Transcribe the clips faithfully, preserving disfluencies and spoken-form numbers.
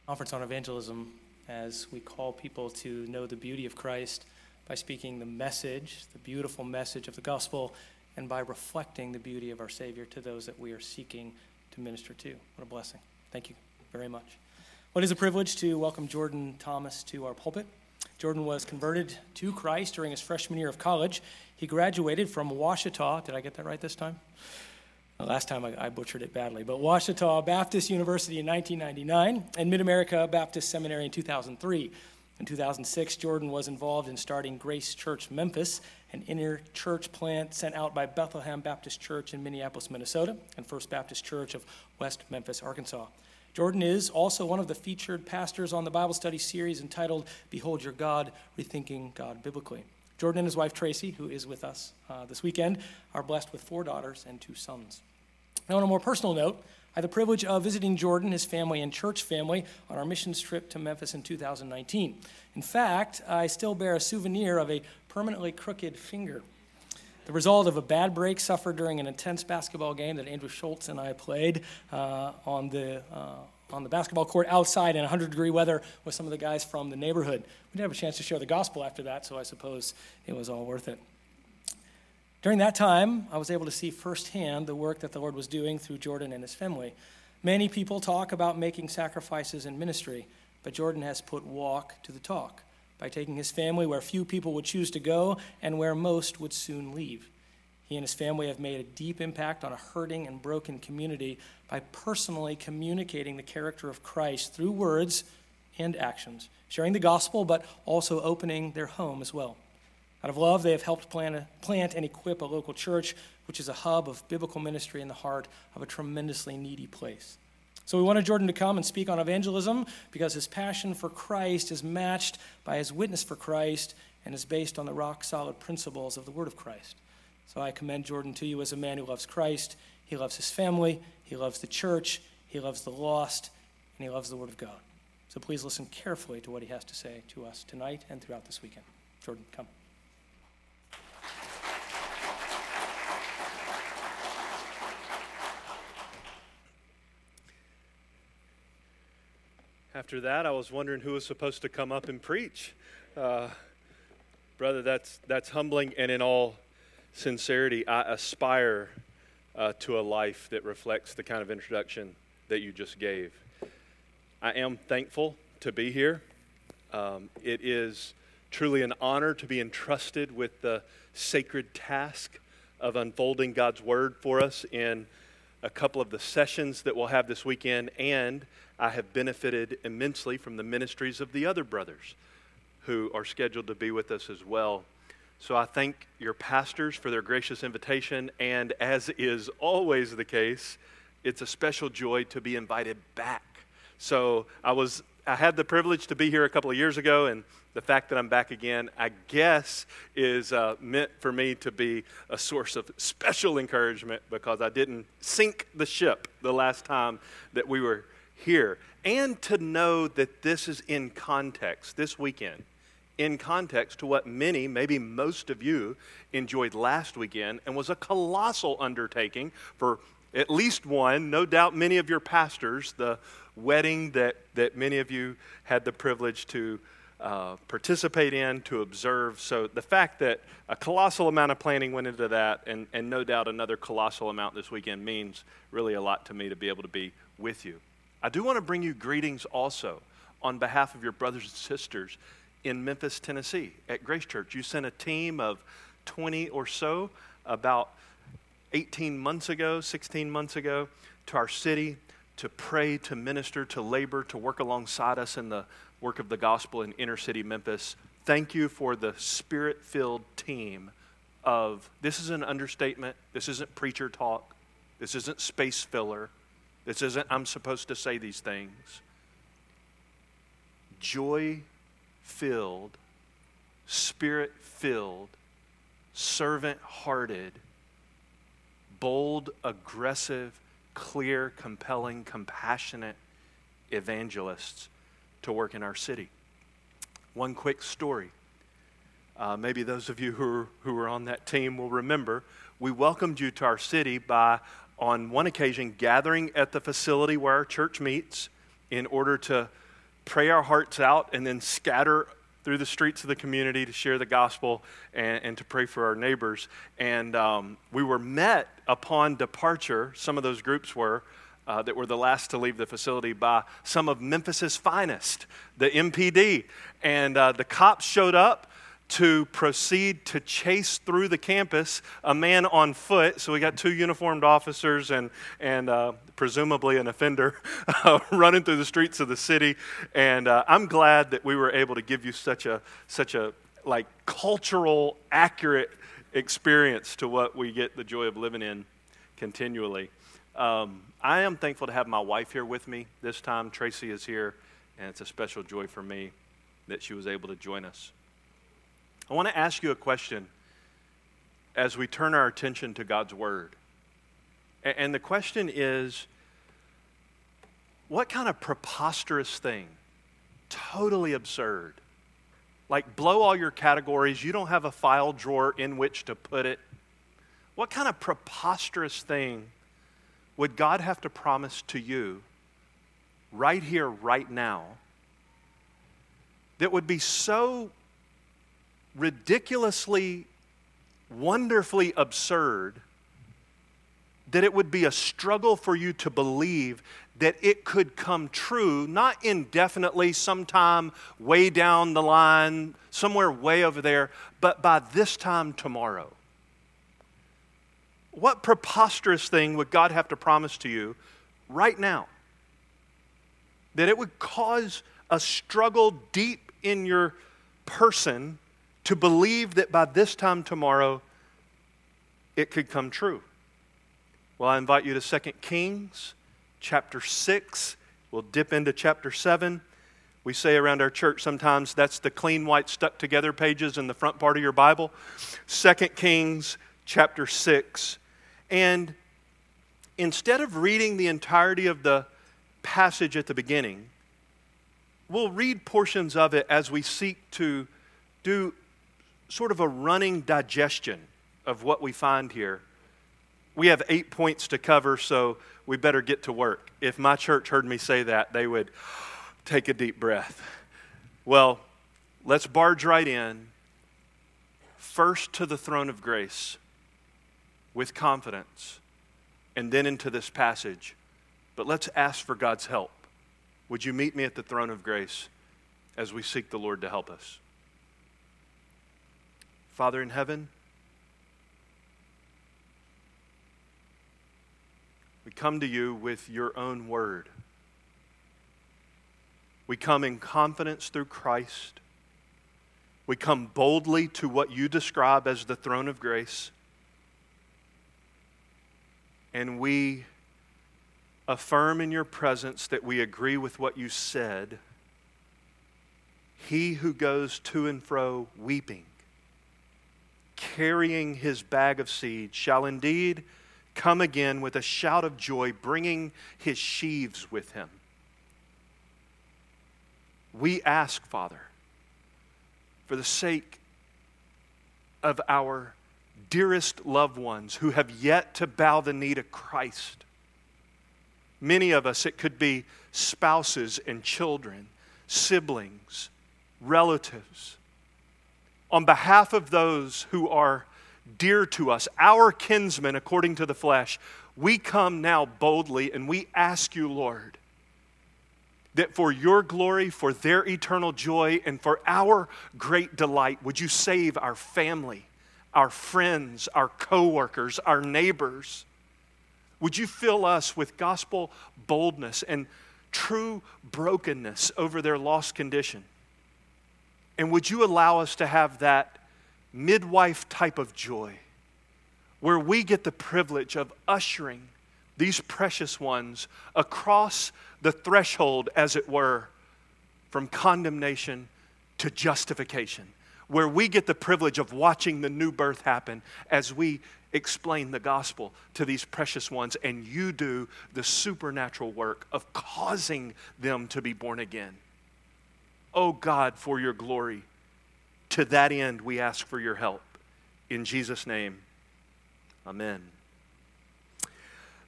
Conference on Evangelism as we call people to know the beauty of Christ by speaking the message, the beautiful message of the gospel, and by reflecting the beauty of our Savior to those that we are seeking to minister to. What a blessing. Thank you very much. Well, it is a privilege to welcome Jordan Thomas to our pulpit. Jordan was converted to Christ during his freshman year of college. He graduated from Ouachita. Did I get that right this time? Last time I, I butchered it badly, but Ouachita Baptist University in nineteen ninety-nine and Mid-America Baptist Seminary in two thousand three. In two thousand six, Jordan was involved in starting Grace Church Memphis, an inner church plant sent out by Bethlehem Baptist Church in Minneapolis, Minnesota, and First Baptist Church of West Memphis, Arkansas. Jordan is also one of the featured pastors on the Bible study series entitled Behold Your God, Rethinking God Biblically. Jordan and his wife Tracy, who is with us uh, this weekend, are blessed with four daughters and two sons. Now, on a more personal note, I had the privilege of visiting Jordan, his family, and church family on our missions trip to Memphis in two thousand nineteen. In fact, I still bear a souvenir of a permanently crooked finger, the result of a bad break suffered during an intense basketball game that Andrew Schultz and I played uh, on the uh, on the basketball court outside in one hundred degree weather with some of the guys from the neighborhood. We didn't have a chance to share the gospel after that, so I suppose it was all worth it. During that time, I was able to see firsthand the work that the Lord was doing through Jordan and his family. Many people talk about making sacrifices in ministry, but Jordan has put walk to the talk by taking his family where few people would choose to go and where most would soon leave. He and his family have made a deep impact on a hurting and broken community by personally communicating the character of Christ through words and actions, sharing the gospel, but also opening their home as well. Out of love, they have helped plant, a, plant and equip a local church, which is a hub of biblical ministry in the heart of a tremendously needy place. So we wanted Jordan to come and speak on evangelism because his passion for Christ is matched by his witness for Christ and is based on the rock-solid principles of the Word of Christ. So I commend Jordan to you as a man who loves Christ. He loves his family. He loves the church. He loves the lost. And he loves the Word of God. So please listen carefully to what he has to say to us tonight and throughout this weekend. Jordan, come. After that, I was wondering who was supposed to come up and preach. Uh, brother, that's that's humbling, and in all sincerity, I aspire uh, to a life that reflects the kind of introduction that you just gave. I am thankful to be here. Um, it is truly an honor to be entrusted with the sacred task of unfolding God's Word for us in a couple of the sessions that we'll have this weekend, and I have benefited immensely from the ministries of the other brothers who are scheduled to be with us as well. So I thank your pastors for their gracious invitation, and as is always the case, it's a special joy to be invited back. So I was I had the privilege to be here a couple of years ago, and the fact that I'm back again, I guess, is uh, meant for me to be a source of special encouragement because I didn't sink the ship the last time that we were here. And to know that this is in context, this weekend, in context to what many, maybe most of you, enjoyed last weekend and was a colossal undertaking for at least one, no doubt many of your pastors, the wedding that, that many of you had the privilege to uh, participate in, to observe. So the fact that a colossal amount of planning went into that, and, and no doubt another colossal amount this weekend, means really a lot to me to be able to be with you. I do want to bring you greetings also on behalf of your brothers and sisters in Memphis, Tennessee at Grace Church. You sent a team of twenty or so about eighteen months ago, sixteen months ago, to our city to pray, to minister, to labor, to work alongside us in the work of the gospel in inner city Memphis. Thank you for the spirit-filled team of, this is an understatement, this isn't preacher talk, this isn't space filler, this isn't I'm supposed to say these things. Joy-filled, spirit-filled, servant-hearted, bold, aggressive, clear, compelling, compassionate evangelists to work in our city. One quick story. Uh, maybe those of you who, who were on that team will remember, we welcomed you to our city by, on one occasion, gathering at the facility where our church meets in order to pray our hearts out, and then scatter through the streets of the community to share the gospel and, and to pray for our neighbors. And um, we were met upon departure, some of those groups were, uh, that were the last to leave the facility, by some of Memphis's finest, the M P D. And uh, the cops showed up to proceed to chase through the campus a man on foot. So we got two uniformed officers and and uh, presumably an offender uh, running through the streets of the city. And uh, I'm glad that we were able to give you such a such a like cultural accurate experience to what we get the joy of living in continually. Um, I am thankful to have my wife here with me this time. Tracy is here, and it's a special joy for me that she was able to join us. I want to ask you a question as we turn our attention to God's Word. And the question is, what kind of preposterous thing, totally absurd, like blow all your categories, you don't have a file drawer in which to put it, what kind of preposterous thing would God have to promise to you right here, right now, that would be so ridiculously, wonderfully absurd that it would be a struggle for you to believe that it could come true, not indefinitely, sometime way down the line, somewhere way over there, but by this time tomorrow? What preposterous thing would God have to promise to you right now that it would cause a struggle deep in your person to believe that by this time tomorrow it could come true? Well, I invite you to Second Kings chapter six. We'll dip into chapter seven. We say around our church sometimes that's the clean white stuck together pages in the front part of your Bible. Second Kings chapter six. And instead of reading the entirety of the passage at the beginning, we'll read portions of it as we seek to do sort of a running digestion of what we find here. We have eight points to cover, so we better get to work. If my church heard me say that, they would take a deep breath. Well, let's barge right in, first to the throne of grace with confidence, and then into this passage. But let's ask for God's help. Would you meet me at the throne of grace as we seek the Lord to help us? Father in heaven, we come to you with your own word. We come in confidence through Christ. We come boldly to what you describe as the throne of grace. And we affirm in your presence that we agree with what you said. He who goes to and fro weeping, carrying his bag of seed, shall indeed come again with a shout of joy, bringing his sheaves with him. We ask, Father, for the sake of our dearest loved ones who have yet to bow the knee to Christ. Many of us, it could be spouses and children, siblings, relatives. On behalf of those who are dear to us, our kinsmen according to the flesh, we come now boldly and we ask you, Lord, that for your glory, for their eternal joy, and for our great delight, would you save our family, our friends, our co-workers, our neighbors? Would you fill us with gospel boldness and true brokenness over their lost condition? And would you allow us to have that midwife type of joy where we get the privilege of ushering these precious ones across the threshold, as it were, from condemnation to justification, where we get the privilege of watching the new birth happen as we explain the gospel to these precious ones, and you do the supernatural work of causing them to be born again. Oh God, for your glory, to that end we ask for your help. In Jesus' name, amen.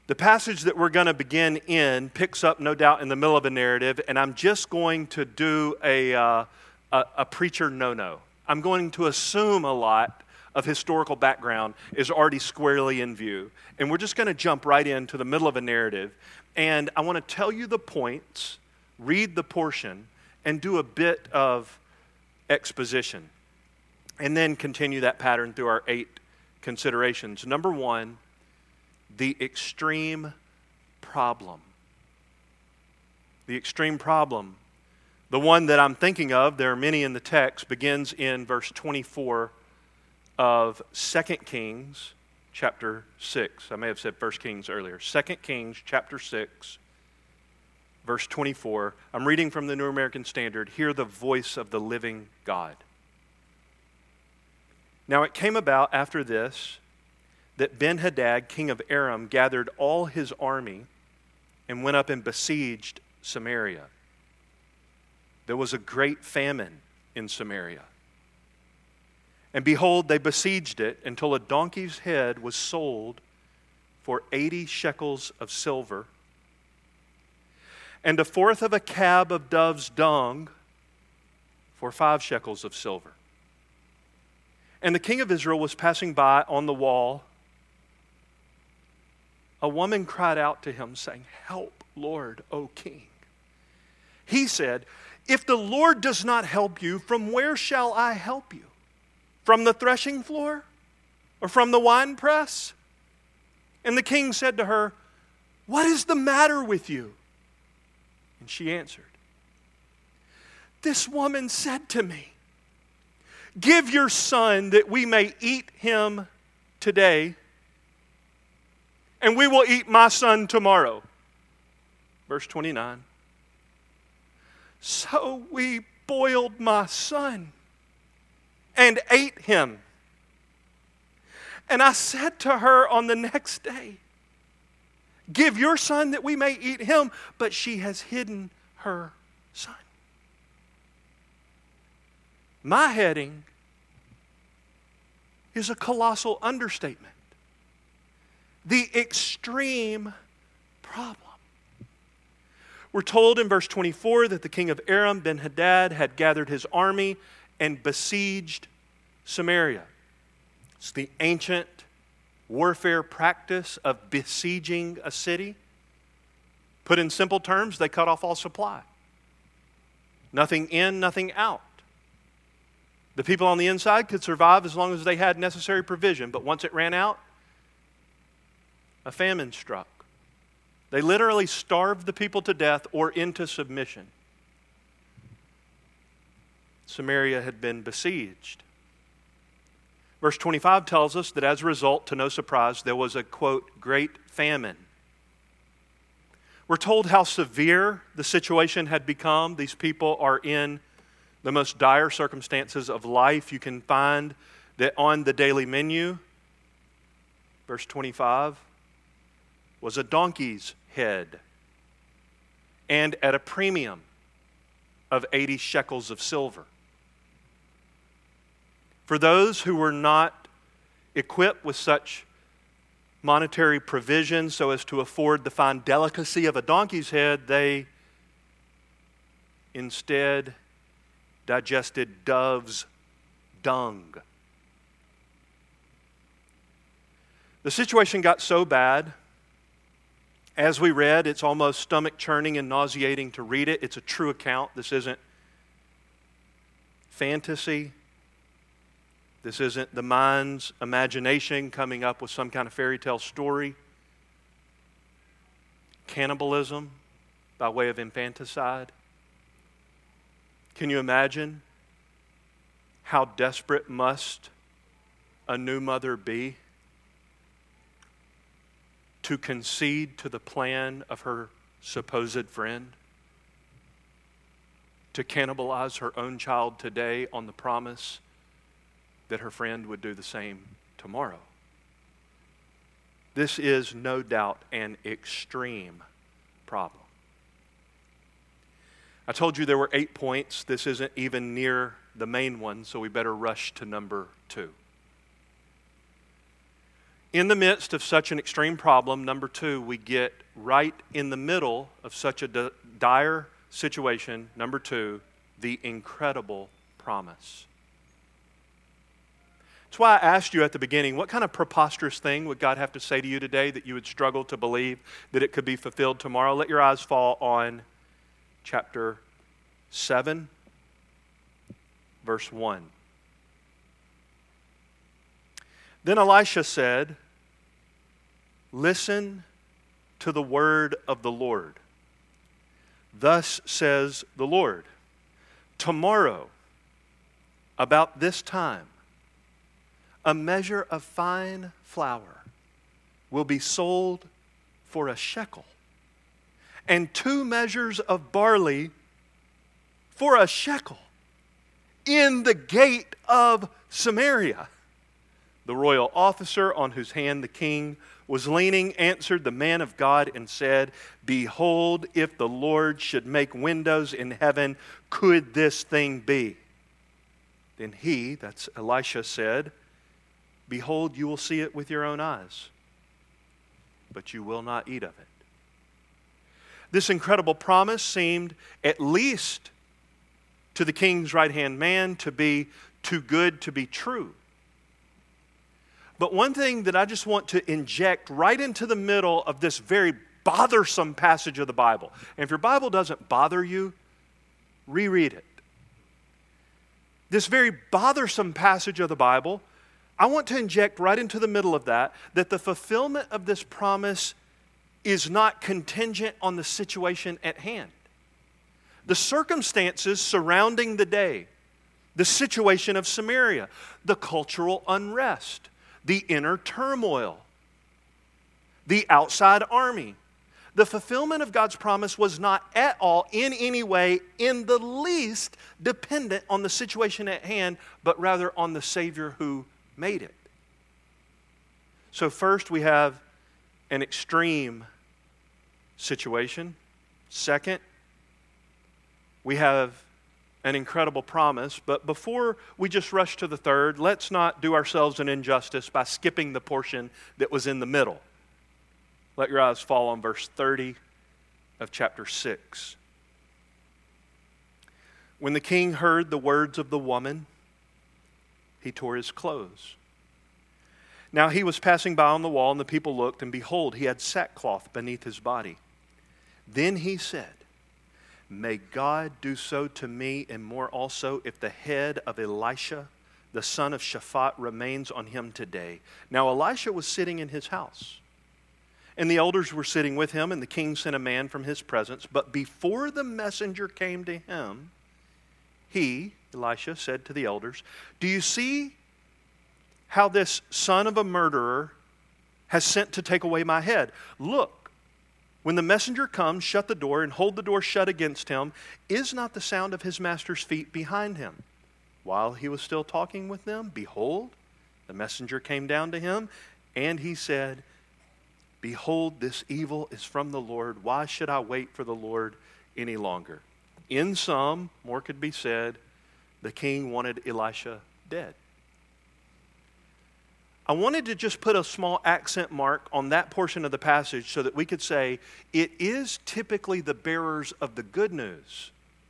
The passage that we're going to begin in picks up, no doubt, in the middle of a narrative, and I'm just going to do a, uh, a, a preacher no-no. I'm going to assume a lot of historical background is already squarely in view, and we're just going to jump right into the middle of a narrative, and I want to tell you the points, read the portion, and do a bit of exposition, and then continue that pattern through our eight considerations. Number one, the extreme problem. The extreme problem. The one that I'm thinking of, there are many in the text, begins in verse twenty-four of Second Kings chapter six. I may have said First Kings earlier. Second Kings chapter six, verse twenty-four. I'm reading from the New American Standard. Hear the voice of the living God. Now it came about after this that Ben-Hadad, king of Aram, gathered all his army and went up and besieged Samaria. There was a great famine in Samaria. And behold, they besieged it until a donkey's head was sold for eighty shekels of silver, and a fourth of a cab of dove's dung for five shekels of silver. And the king of Israel was passing by on the wall. A woman cried out to him, saying, "Help, Lord, O king." He said, "If the Lord does not help you, from where shall I help you? From the threshing floor? Or from the winepress?" And the king said to her, "What is the matter with you?" And she answered, "This woman said to me, 'Give your son that we may eat him today, and we will eat my son tomorrow.'" Verse twenty-nine. "So we boiled my son and ate him. And I said to her on the next day, 'Give your son that we may eat him.' But she has hidden her son." My heading is a colossal understatement. The extreme problem. We're told in verse twenty-four that the king of Aram, Ben-Hadad, had gathered his army and besieged Samaria. It's the ancient warfare practice of besieging a city. Put in simple terms, they cut off all supply. Nothing in, nothing out. The people on the inside could survive as long as they had necessary provision, but once it ran out, a famine struck. They literally starved the people to death or into submission. Samaria had been besieged. Verse twenty-five tells us that as a result, to no surprise, there was a, quote, great famine. We're told how severe the situation had become. These people are in the most dire circumstances of life. You can find that on the daily menu, verse twenty-five, was a donkey's head, and at a premium of eighty shekels of silver. For those who were not equipped with such monetary provision so as to afford the fine delicacy of a donkey's head, they instead digested dove's dung. The situation got so bad, as we read, it's almost stomach churning and nauseating to read it. It's a true account. This isn't fantasy. This isn't the mind's imagination coming up with some kind of fairy tale story. Cannibalism by way of infanticide. Can you imagine how desperate must a new mother be to concede to the plan of her supposed friend, to cannibalize her own child today on the promise that her friend would do the same tomorrow? This is no doubt an extreme problem. I told you there were eight points. This isn't even near the main one, so we better rush to number two. In the midst of such an extreme problem, number two, we get right in the middle of such a di- dire situation, number two, the incredible promise. That's why I asked you at the beginning, what kind of preposterous thing would God have to say to you today that you would struggle to believe that it could be fulfilled tomorrow? Let your eyes fall on chapter seven, verse one. Then Elisha said, "Listen to the word of the Lord. Thus says the Lord, tomorrow, about this time, a measure of fine flour will be sold for a shekel, and two measures of barley for a shekel in the gate of Samaria." The royal officer on whose hand the king was leaning answered the man of God and said, "Behold, if the Lord should make windows in heaven, could this thing be?" Then he, that's Elisha, said, "Behold, you will see it with your own eyes, but you will not eat of it." This incredible promise seemed, at least to the king's right-hand man, to be too good to be true. But one thing that I just want to inject right into the middle of this very bothersome passage of the Bible, and if your Bible doesn't bother you, reread it. This very bothersome passage of the Bible, I want to inject right into the middle of that, that the fulfillment of this promise is not contingent on the situation at hand. The circumstances surrounding the day, the situation of Samaria, the cultural unrest, the inner turmoil, the outside army. The fulfillment of God's promise was not at all, in any way, in the least, dependent on the situation at hand, but rather on the Savior who made it. So first we have an extreme situation. Second, we have an incredible promise. But before we just rush to the third, let's not do ourselves an injustice by skipping the portion that was in the middle. Let your eyes fall on verse thirty of chapter six. When the king heard the words of the woman, he tore his clothes. Now he was passing by on the wall, and the people looked, and behold, he had sackcloth beneath his body. Then he said, "May God do so to me and more also, if the head of Elisha, the son of Shaphat, remains on him today." Now Elisha was sitting in his house, and the elders were sitting with him, and the king sent a man from his presence. But before the messenger came to him, he, Elisha, said to the elders, "Do you see how this son of a murderer has sent to take away my head? Look, when the messenger comes, shut the door and hold the door shut against him. Is not the sound of his master's feet behind him?" While he was still talking with them, behold, the messenger came down to him, and he said, "Behold, this evil is from the Lord. Why should I wait for the Lord any longer?" In sum, more could be said, the king wanted Elisha dead. I wanted to just put a small accent mark on that portion of the passage so that we could say it is typically the bearers of the good news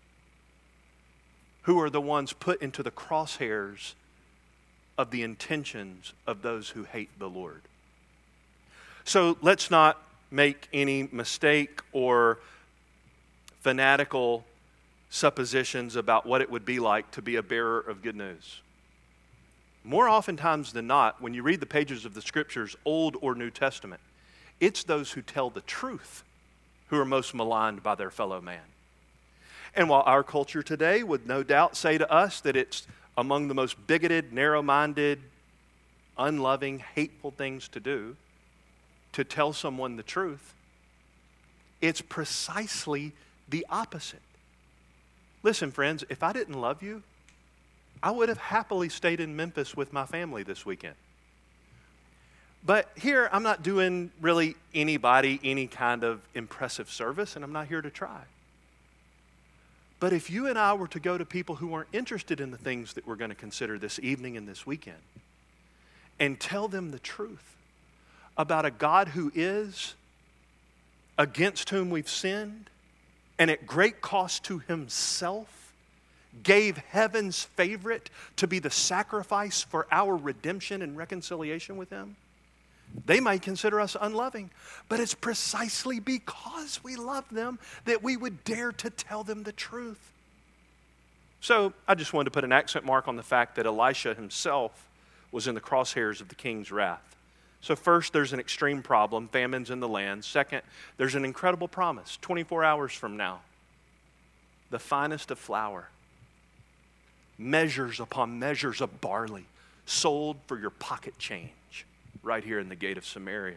who are the ones put into the crosshairs of the intentions of those who hate the Lord. So let's not make any mistake or fanatical suppositions about what it would be like to be a bearer of good news. More oftentimes than not, when you read the pages of the Scriptures, Old or New Testament, it's those who tell the truth who are most maligned by their fellow man. And while our culture today would no doubt say to us that it's among the most bigoted, narrow-minded, unloving, hateful things to do, to tell someone the truth, it's precisely the opposite. Listen, friends, if I didn't love you, I would have happily stayed in Memphis with my family this weekend. But here, I'm not doing really anybody any kind of impressive service, and I'm not here to try. But if you and I were to go to people who aren't interested in the things that we're going to consider this evening and this weekend, and tell them the truth, about a God who is, against whom we've sinned, and at great cost to himself, gave heaven's favorite to be the sacrifice for our redemption and reconciliation with him, they might consider us unloving. But it's precisely because we love them that we would dare to tell them the truth. So I just wanted to put an accent mark on the fact that Elisha himself was in the crosshairs of the king's wrath. So first, there's an extreme problem, famines in the land. Second, there's an incredible promise. twenty-four hours from now, the finest of flour, measures upon measures of barley, sold for your pocket change, right here in the gate of Samaria.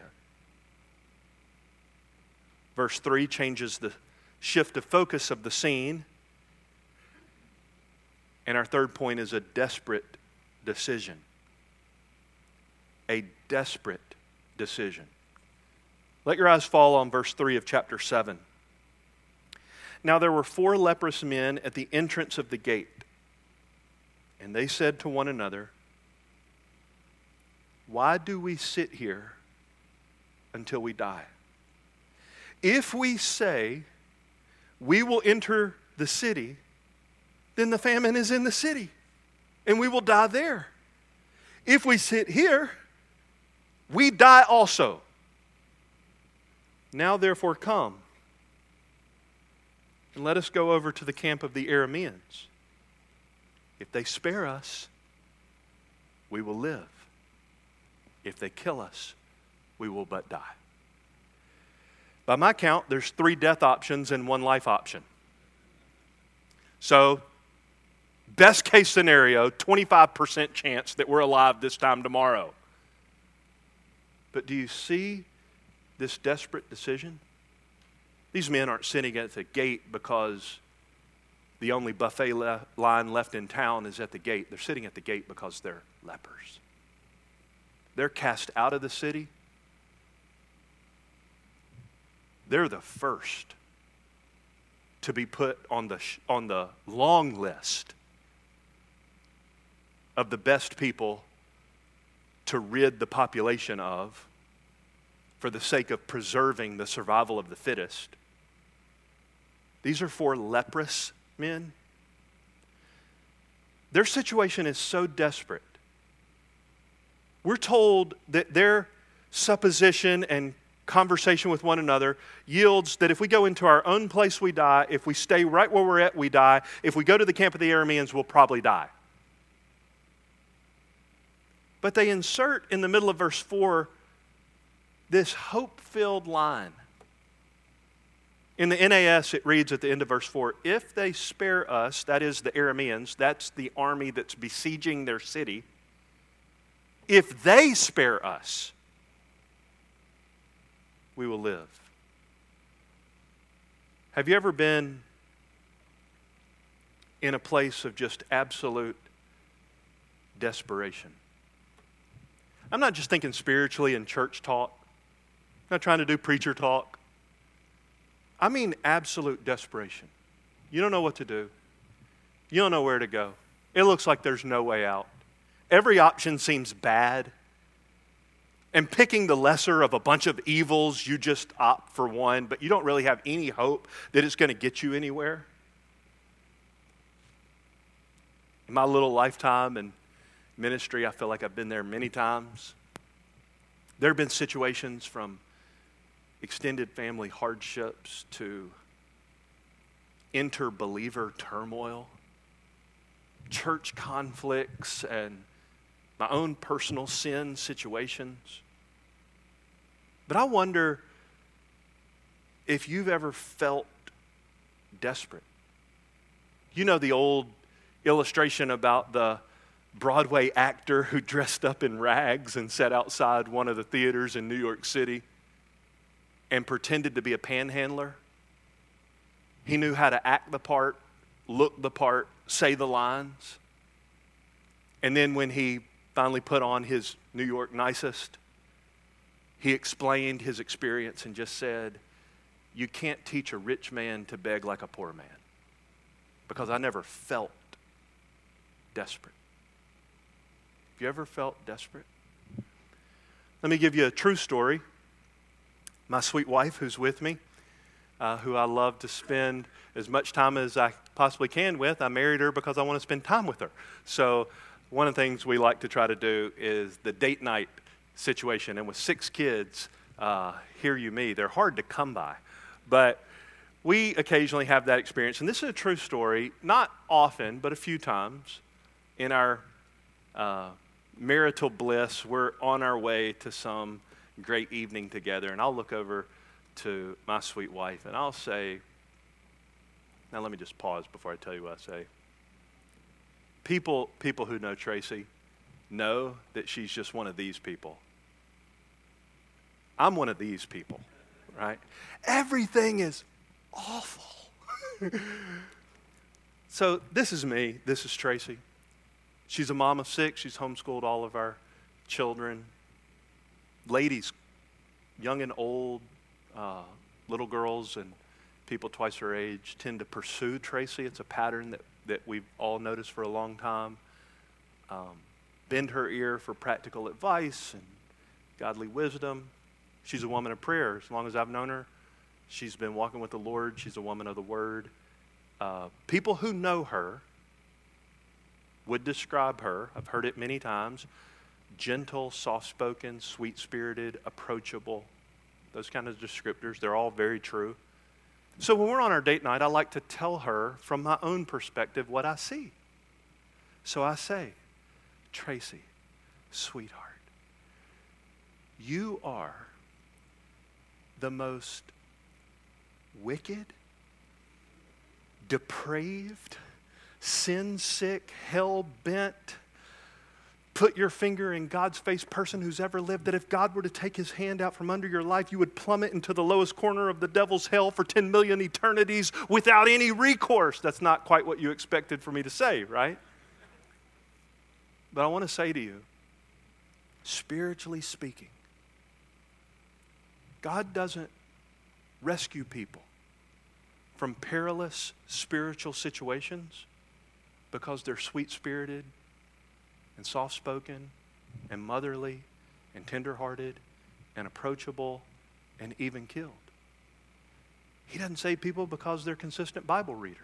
Verse three changes the shift of focus of the scene. And our third point is a desperate decision. A desperate decision. Let your eyes fall on verse three of chapter seven. Now there were four leprous men at the entrance of the gate, and they said to one another, "Why do we sit here until we die? If we say we will enter the city, then the famine is in the city, and we will die there. If we sit here, we die also. Now therefore come, and let us go over to the camp of the Arameans. If they spare us, we will live. If they kill us, we will but die." By my count, there's three death options and one life option. So, best case scenario, twenty-five percent chance that we're alive this time tomorrow. But do you see this desperate decision? These men aren't sitting at the gate because the only buffet le- line left in town is at the gate. They're sitting at the gate because they're lepers. They're cast out of the city. They're the first to be put on the, sh- on the long list of the best people to rid the population of for the sake of preserving the survival of the fittest. These are four leprous men. Their situation is so desperate. We're told that their supposition and conversation with one another yields that if we go into our own place, we die. If we stay right where we're at, we die. If we go to the camp of the Arameans, we'll probably die. But they insert in the middle of verse four this hope-filled line. In the N A S, it reads at the end of verse four, if they spare us, that is the Arameans, that's the army that's besieging their city, if they spare us, we will live. Have you ever been in a place of just absolute desperation? I'm not just thinking spiritually in church talk. I'm not trying to do preacher talk. I mean absolute desperation. You don't know what to do. You don't know where to go. It looks like there's no way out. Every option seems bad. And picking the lesser of a bunch of evils, you just opt for one, but you don't really have any hope that it's going to get you anywhere. In my little lifetime in ministry, I feel like I've been there many times. There have been situations from extended family hardships to inter-believer turmoil, church conflicts, and my own personal sin situations. But I wonder if you've ever felt desperate. You know the old illustration about the Broadway actor who dressed up in rags and sat outside one of the theaters in New York City and pretended to be a panhandler. He knew how to act the part, look the part, say the lines. And then when he finally put on his New York nicest, he explained his experience and just said, you can't teach a rich man to beg like a poor man, because I never felt desperate. Have you ever felt desperate? Let me give you a true story. My sweet wife, who's with me, uh, who I love to spend as much time as I possibly can with, I married her because I want to spend time with her. So one of the things we like to try to do is the date night situation. And with six kids, uh, hear you me, they're hard to come by. But we occasionally have that experience. And this is a true story, not often, but a few times in our uh, marital bliss, we're on our way to some great evening together. And I'll look over to my sweet wife and I'll say, now let me just pause before I tell you what I say. People, people who know Tracy know that she's just one of these people. I'm one of these people, right? Everything is awful. So this is me. This is Tracy. She's a mom of six. She's homeschooled all of our children. Ladies, young and old, uh, little girls and people twice her age tend to pursue Tracy. It's a pattern that, that we've all noticed for a long time. Um, bend her ear for practical advice and godly wisdom. She's a woman of prayer. As long as I've known her, she's been walking with the Lord. She's a woman of the Word. Uh, people who know her would describe her, I've heard it many times, gentle, soft-spoken, sweet-spirited, approachable. Those kind of descriptors, they're all very true. So when we're on our date night, I like to tell her from my own perspective what I see. So I say, Tracy, sweetheart, you are the most wicked, depraved, sin-sick, hell-bent, put your finger in God's face person who's ever lived, that if God were to take his hand out from under your life, you would plummet into the lowest corner of the devil's hell for ten million eternities without any recourse. That's not quite what you expected for me to say, right? But I want to say to you, spiritually speaking, God doesn't rescue people from perilous spiritual situations because they're sweet-spirited and soft-spoken and motherly and tender-hearted and approachable and even killed. He doesn't save people because they're consistent Bible readers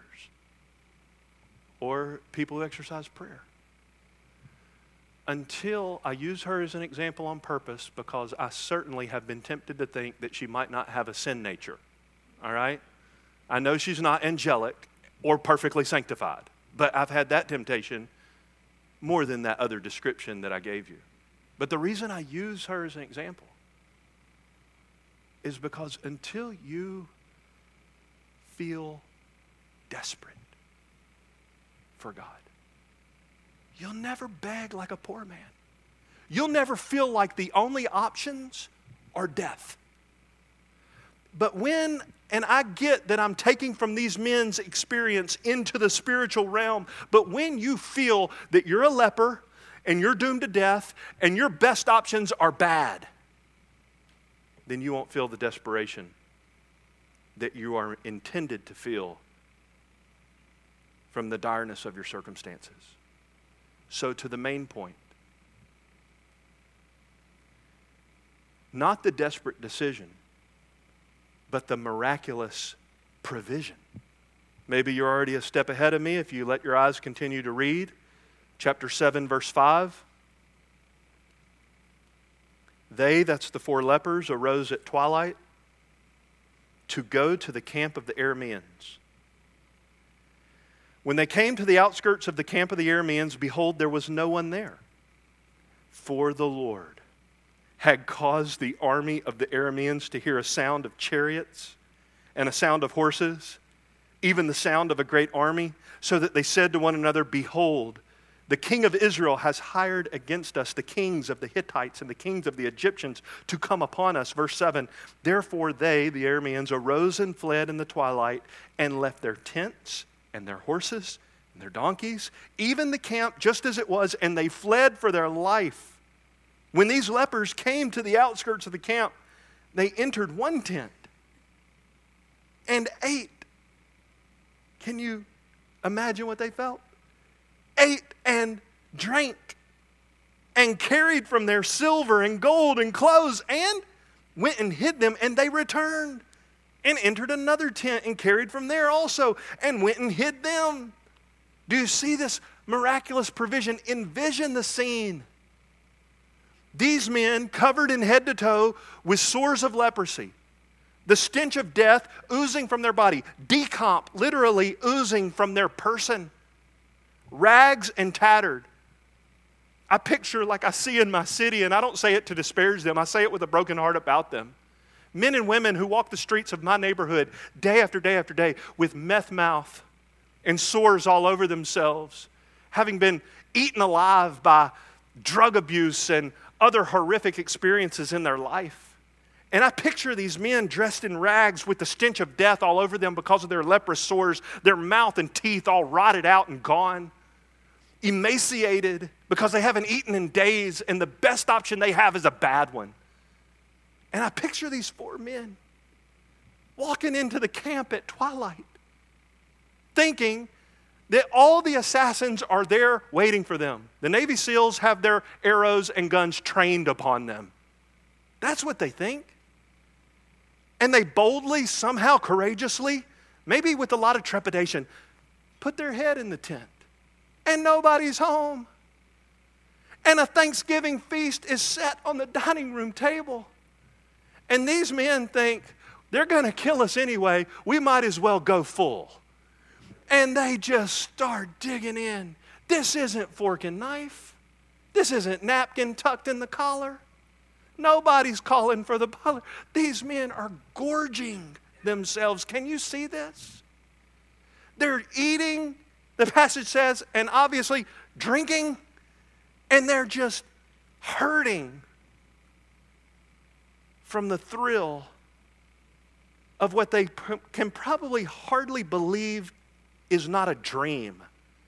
or people who exercise prayer. Until I use her as an example on purpose, because I certainly have been tempted to think that she might not have a sin nature. All right? I know she's not angelic or perfectly sanctified, but I've had that temptation more than that other description that I gave you. But the reason I use her as an example is because until you feel desperate for God, you'll never beg like a poor man. You'll never feel like the only options are death. But when, and I get that I'm taking from these men's experience into the spiritual realm, but when you feel that you're a leper and you're doomed to death and your best options are bad, then you won't feel the desperation that you are intended to feel from the direness of your circumstances. So to the main point, not the desperate decision, but the miraculous provision. Maybe you're already a step ahead of me if you let your eyes continue to read. Chapter seven, verse five. They, that's the four lepers, arose at twilight to go to the camp of the Arameans. When they came to the outskirts of the camp of the Arameans, behold, there was no one there. For the Lord had caused the army of the Arameans to hear a sound of chariots and a sound of horses, even the sound of a great army, so that they said to one another, behold, the king of Israel has hired against us the kings of the Hittites and the kings of the Egyptians to come upon us. Verse seven, therefore they, the Arameans, arose and fled in the twilight and left their tents and their horses and their donkeys, even the camp just as it was, and they fled for their life. When these lepers came to the outskirts of the camp, they entered one tent and ate. Can you imagine what they felt? Ate and drank. and carried from their silver and gold and clothes and went and hid them, and they returned and entered another tent and carried from there also and went and hid them. Do you see this miraculous provision? Envision the scene. These men covered in head to toe with sores of leprosy, the stench of death oozing from their body, decomp literally oozing from their person, rags and tattered. I picture, like I see in my city, and I don't say it to disparage them, I say it with a broken heart about them. Men and women who walk the streets of my neighborhood day after day after day with meth mouth and sores all over themselves, having been eaten alive by drug abuse and other horrific experiences in their life. And I picture these men dressed in rags with the stench of death all over them because of their leprous sores, their mouth and teeth all rotted out and gone, emaciated because they haven't eaten in days, and the best option they have is a bad one. And I picture these four men walking into the camp at twilight, thinking that all the assassins are there waiting for them. The Navy SEALs have their arrows and guns trained upon them. That's what they think. And they boldly, somehow courageously, maybe with a lot of trepidation, put their head in the tent. And nobody's home. And a Thanksgiving feast is set on the dining room table. And these men think, they're going to kill us anyway, we might as well go full. And they just start digging in. This isn't fork and knife. This isn't napkin tucked in the collar. Nobody's calling for the butler. These men are gorging themselves. Can you see this? They're eating, the passage says, and obviously drinking, and they're just hurting from the thrill of what they pr- can probably hardly believe is not a dream.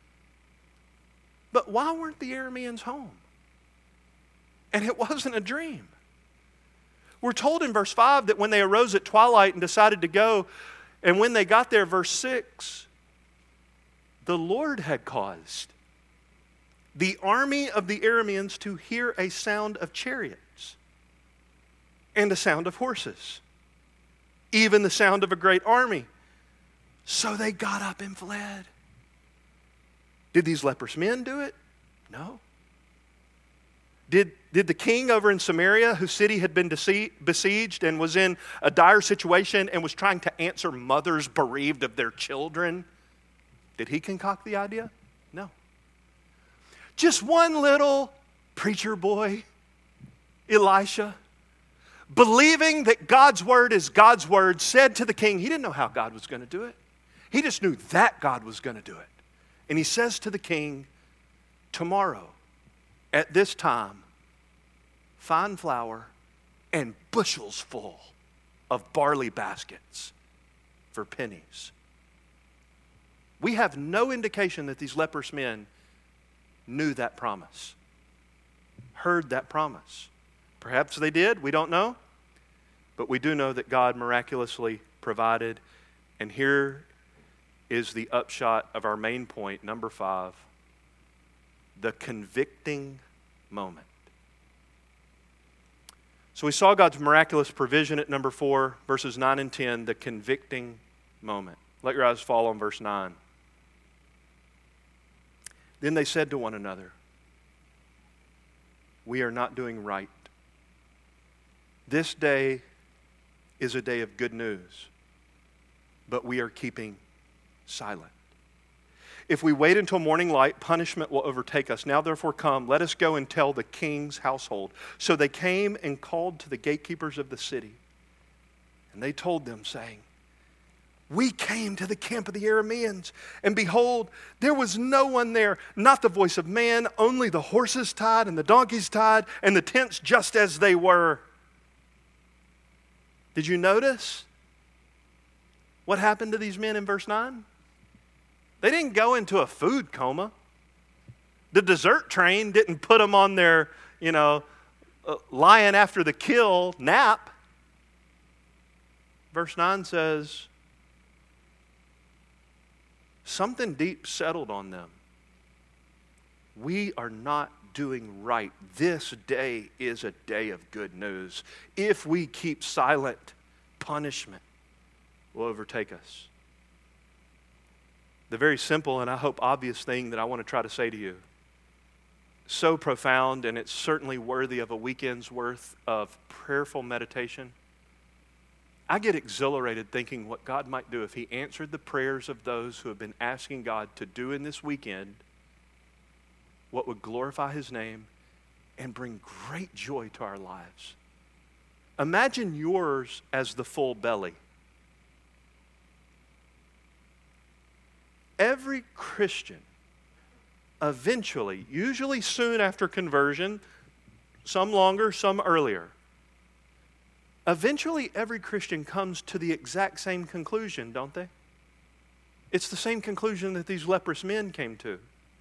But why weren't the Arameans home? And it wasn't a dream. We're told in verse five that when they arose at twilight and decided to go, and when they got there, verse six, the Lord had caused the army of the Arameans to hear a sound of chariots and a sound of horses, even the sound of a great army. So they got up and fled. Did these leprous men do it? No. Did, did the king over in Samaria, whose city had been besieged and was in a dire situation and was trying to answer mothers bereaved of their children, did he concoct the idea? No. Just one little preacher boy, Elisha, believing that God's word is God's word, said to the king, he didn't know how God was going to do it. He just knew that God was going to do it. And he says to the king, tomorrow, at this time, fine flour and bushels full of barley baskets for pennies. We have no indication that these leprous men knew that promise, heard that promise. Perhaps they did, we don't know. But we do know that God miraculously provided. And here is the upshot of our main point, number five, the convicting moment. So we saw God's miraculous provision at number four, verses nine and ten, the convicting moment. Let your eyes fall on verse nine. Then they said to one another, we are not doing right. This day is a day of good news, but we are keeping silent. If we wait until morning light, punishment will overtake us. Now therefore come, let us go and tell the king's household. So they came and called to the gatekeepers of the city. And they told them, saying, we came to the camp of the Arameans, and behold, there was no one there, not the voice of man, only the horses tied and the donkeys tied, and the tents just as they were. Did you notice what happened to these men in verse nine? They didn't go into a food coma. The dessert train didn't put them on their, you know, uh, lying after the kill nap. Verse nine says, something deep settled on them. we are not doing right. This day is a day of good news. If we keep silent, punishment will overtake us. The very simple and I hope obvious thing that I want to try to say to you, so profound, and it's certainly worthy of a weekend's worth of prayerful meditation. I get exhilarated thinking what God might do if He answered the prayers of those who have been asking God to do in this weekend what would glorify His name and bring great joy to our lives. Imagine yours as the full belly. Every Christian eventually, usually soon after conversion, some longer, some earlier, eventually every Christian comes to the exact same conclusion, don't they? It's the same conclusion that these leprous men came to.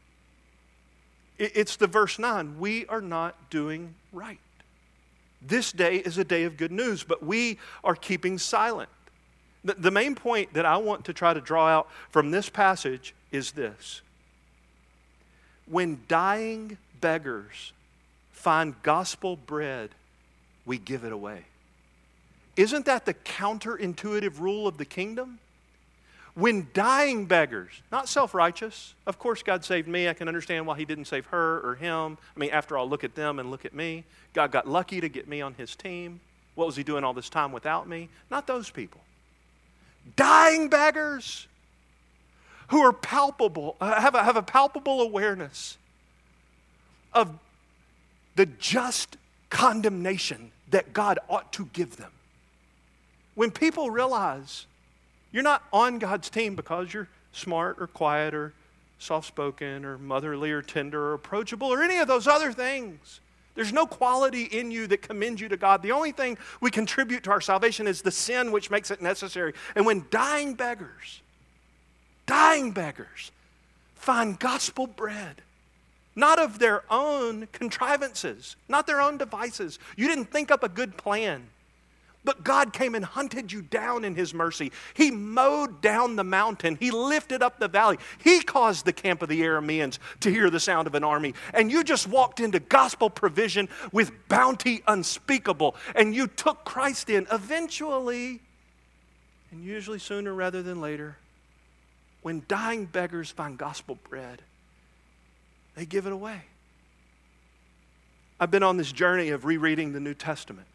It's the verse nine, we are not doing right. This day is a day of good news, but we are keeping silent. The, the main point that I want to try to draw out from this passage is this. When dying beggars find gospel bread, we give it away. Isn't that the counterintuitive rule of the kingdom? When dying beggars, not self-righteous, of course God saved me, I can understand why He didn't save her or him. I mean, after all, look at them and look at me. God got lucky to get me on His team. What was He doing all this time without me? Not those people. Dying beggars who are palpable, have a, have a palpable awareness of the just condemnation that God ought to give them. When people realize you're not on God's team because you're smart or quiet or soft-spoken or motherly or tender or approachable or any of those other things. There's no quality in you that commends you to God. The only thing we contribute to our salvation is the sin which makes it necessary. And when dying beggars, dying beggars find gospel bread, not of their own contrivances, not their own devices. You didn't think up a good plan. But God came and hunted you down in His mercy. He mowed down the mountain. He lifted up the valley. He caused the camp of the Arameans to hear the sound of an army. And you just walked into gospel provision with bounty unspeakable. And you took Christ in. Eventually, and usually sooner rather than later, when dying beggars find gospel bread, they give it away. I've been on this journey of rereading the New Testament.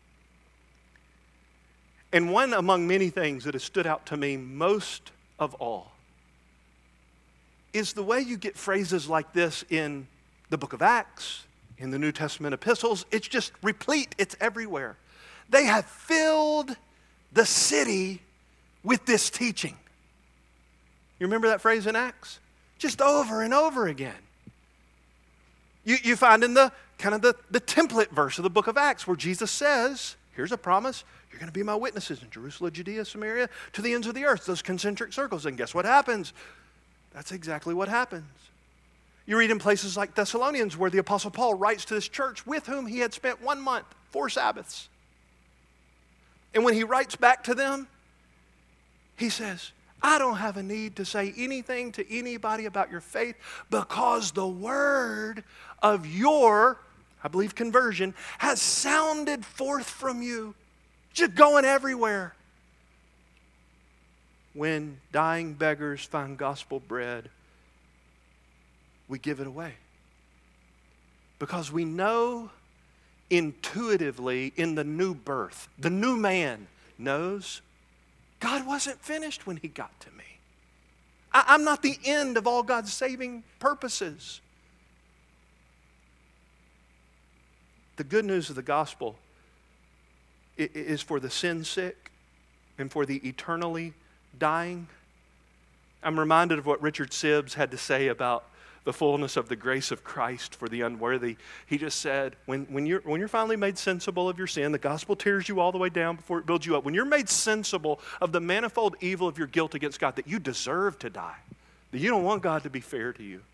And one among many things that has stood out to me most of all is the way you get phrases like this in the book of Acts, in the New Testament epistles. It's just replete. It's everywhere. They have filled the city with this teaching. You remember that phrase in Acts? Just over and over again. You, you find in the kind of the, the template verse of the book of Acts where Jesus says, here's a promise, you're going to be my witnesses in Jerusalem, Judea, Samaria, to the ends of the earth, those concentric circles. And guess what happens? That's exactly what happens. You read in places like Thessalonians where the Apostle Paul writes to this church with whom he had spent one month, four Sabbaths. And when he writes back to them, he says, I don't have a need to say anything to anybody about your faith because the word of your, I believe, conversion has sounded forth from you. Just going everywhere. When dying beggars find gospel bread, we give it away. Because we know intuitively in the new birth, the new man knows God wasn't finished when He got to me. I, I'm not the end of all God's saving purposes. The good news of the gospel is for the sin sick and for the eternally dying. I'm reminded of what Richard Sibbes had to say about the fullness of the grace of Christ for the unworthy. He just said, when, when, you're, when you're finally made sensible of your sin, the gospel tears you all the way down before it builds you up. When you're made sensible of the manifold evil of your guilt against God, that you deserve to die, that you don't want God to be fair to you,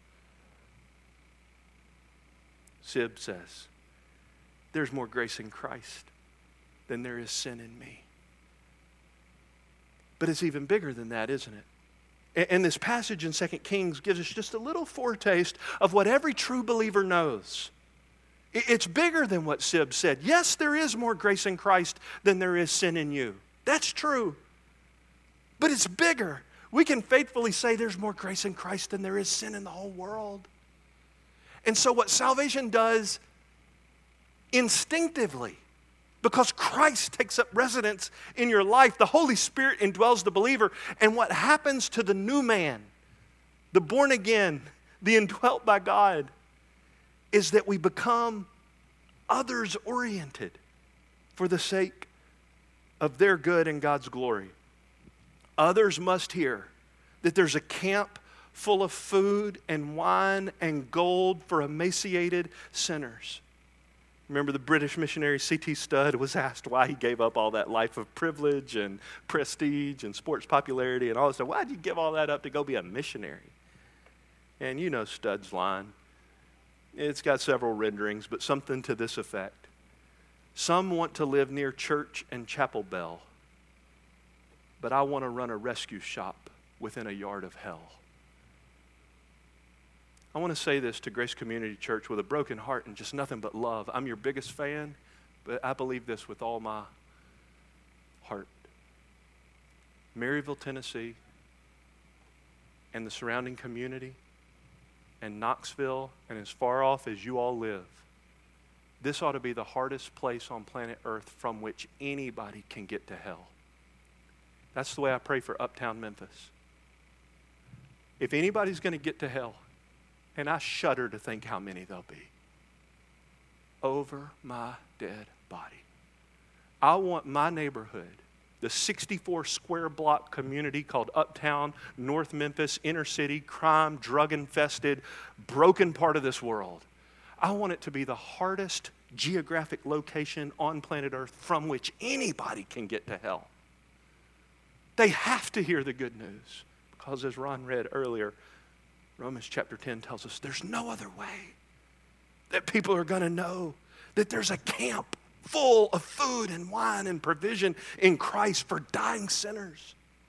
Sibbes says, there's more grace in Christ than there is sin in me. But it's even bigger than that, isn't it? And this passage in Second Kings gives us just a little foretaste of what every true believer knows. It's bigger than what Sib said. Yes, there is more grace in Christ than there is sin in you. That's true. But it's bigger. We can faithfully say there's more grace in Christ than there is sin in the whole world. And so what salvation does instinctively, because Christ takes up residence in your life, the Holy Spirit indwells the believer. And what happens to the new man, the born again, the indwelt by God, is that we become others-oriented for the sake of their good and God's glory. Others must hear that there's a camp full of food and wine and gold for emaciated sinners. Remember the British missionary C T Studd was asked why he gave up all that life of privilege and prestige and sports popularity and all this stuff. Why did you give all that up to go be a missionary? And you know Studd's line. It's got several renderings, but something to this effect. Some want to live near church and chapel bell, but I want to run a rescue shop within a yard of hell. I want to say this to Grace Community Church with a broken heart and just nothing but love. I'm your biggest fan, but I believe this with all my heart. Maryville, Tennessee, and the surrounding community, and Knoxville, and as far off as you all live, this ought to be the hardest place on planet Earth from which anybody can get to hell. That's the way I pray for Uptown Memphis. If anybody's going to get to hell, and I shudder to think how many there'll be, over my dead body. I want my neighborhood, the sixty-four square block community called Uptown, North Memphis, inner city, crime, drug infested, broken part of this world. I want it to be the hardest geographic location on planet Earth from which anybody can get to hell. They have to hear the good news because, as Ron read earlier, Romans chapter ten tells us there's no other way that people are going to know that there's a camp full of food and wine and provision in Christ for dying sinners.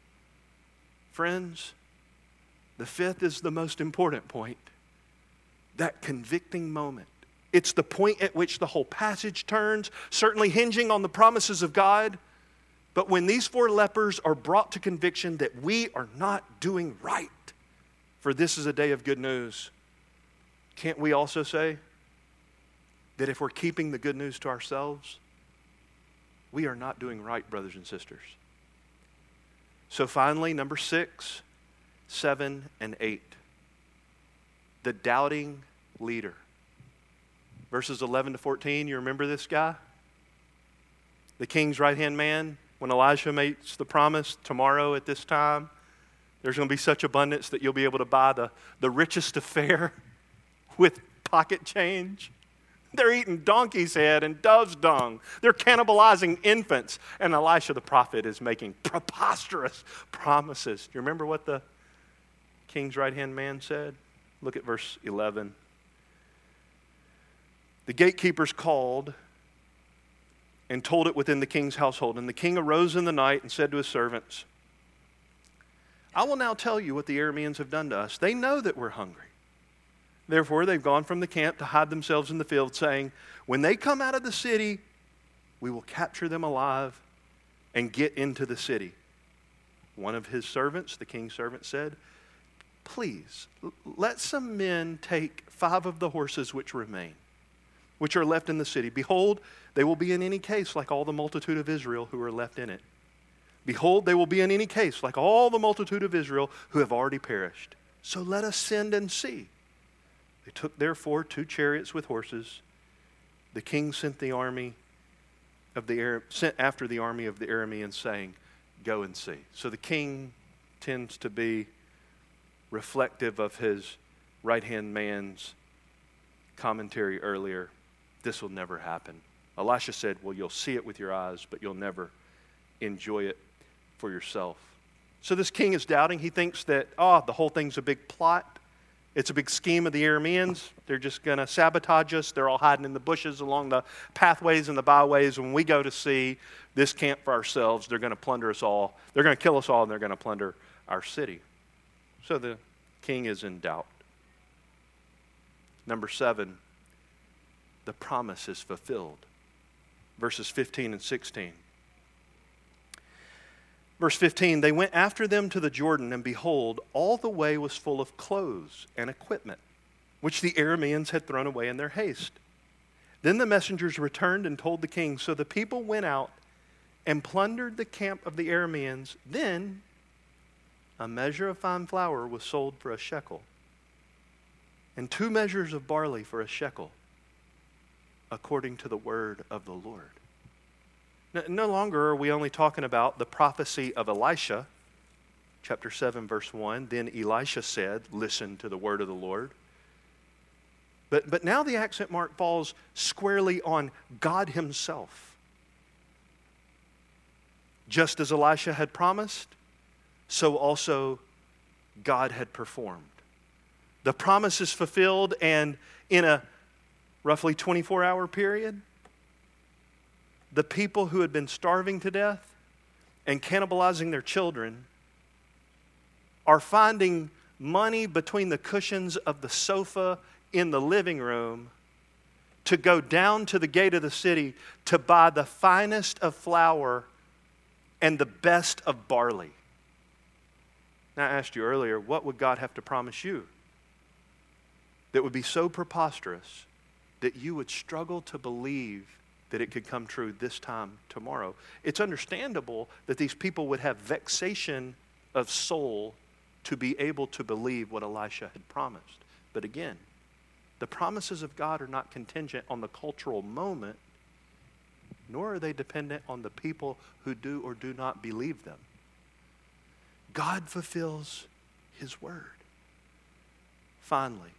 Friends, the fifth is the most important point, that convicting moment. It's the point at which the whole passage turns, certainly hinging on the promises of God. But when these four lepers are brought to conviction that we are not doing right, for this is a day of good news, can't we also say that if we're keeping the good news to ourselves, we are not doing right, brothers and sisters? So finally, number six, seven, and eight, the doubting leader. Verses eleven to fourteen, you remember this guy? The king's right-hand man, when Elijah makes the promise, tomorrow at this time, there's going to be such abundance that you'll be able to buy the, the richest affair with pocket change. They're eating donkey's head and dove's dung. They're cannibalizing infants. And Elisha the prophet is making preposterous promises. Do you remember what the king's right-hand man said? Look at verse eleven. The gatekeepers called and told it within the king's household. And the king arose in the night and said to his servants, I will now tell you what the Arameans have done to us. They know that we're hungry. Therefore, they've gone from the camp to hide themselves in the field, saying, when they come out of the city, we will capture them alive and get into the city. One of his servants, the king's servant, said, please, let some men take five of the horses which remain, which are left in the city. Behold, they will be in any case like all the multitude of Israel who are left in it. Behold, they will be in any case like all the multitude of Israel who have already perished. So let us send and see. They took therefore two chariots with horses. The king sent the army of the Aram- sent after the army of the Arameans, saying, go and see. So the king tends to be reflective of his right-hand man's commentary earlier. This will never happen. Elisha said, well, you'll see it with your eyes, but you'll never enjoy it for yourself. So this king is doubting. He thinks that, oh, the whole thing's a big plot. It's a big scheme of the Arameans. They're just going to sabotage us. They're all hiding in the bushes along the pathways and the byways. When we go to see this camp for ourselves, they're going to plunder us all. They're going to kill us all, and they're going to plunder our city. So the king is in doubt. Number seven, the promise is fulfilled. Verses fifteen and sixteen. Verse fifteen, they went after them to the Jordan, and behold, all the way was full of clothes and equipment, which the Arameans had thrown away in their haste. Then the messengers returned and told the king. So the people went out and plundered the camp of the Arameans. Then a measure of fine flour was sold for a shekel, and two measures of barley for a shekel, according to the word of the Lord. No longer are we only talking about the prophecy of Elisha, chapter seven, verse one. Then Elisha said, listen to the word of the Lord. But, but now the accent mark falls squarely on God himself. Just as Elisha had promised, so also God had performed. The promise is fulfilled, and in a roughly twenty-four hour period, the people who had been starving to death and cannibalizing their children are finding money between the cushions of the sofa in the living room to go down to the gate of the city to buy the finest of flour and the best of barley. Now, I asked you earlier, what would God have to promise you that would be so preposterous that you would struggle to believe that it could come true this time tomorrow? It's understandable that these people would have vexation of soul to be able to believe what Elisha had promised. But again, the promises of God are not contingent on the cultural moment, nor are they dependent on the people who do or do not believe them. God fulfills his word. Finally,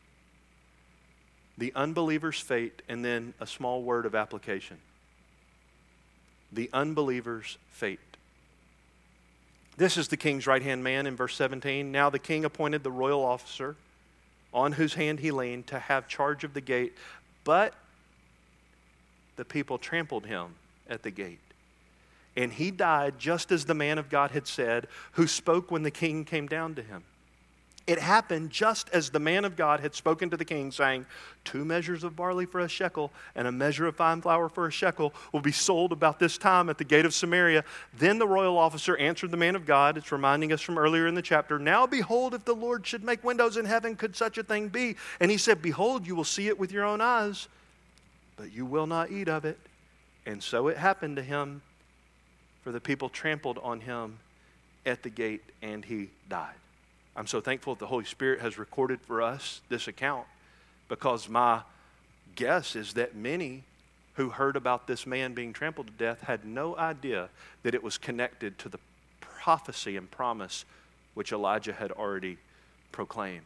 the unbeliever's fate, and then a small word of application. The unbeliever's fate. This is the king's right-hand man in verse seventeen. Now the king appointed the royal officer on whose hand he leaned to have charge of the gate, but the people trampled him at the gate. And he died just as the man of God had said, who spoke when the king came down to him. It happened just as the man of God had spoken to the king, saying, two measures of barley for a shekel and a measure of fine flour for a shekel will be sold about this time at the gate of Samaria. Then the royal officer answered the man of God. It's reminding us from earlier in the chapter. Now behold, if the Lord should make windows in heaven, could such a thing be? And he said, behold, you will see it with your own eyes, but you will not eat of it. And so it happened to him, for the people trampled on him at the gate, and he died. I'm so thankful that the Holy Spirit has recorded for us this account, because my guess is that many who heard about this man being trampled to death had no idea that it was connected to the prophecy and promise which Elijah had already proclaimed.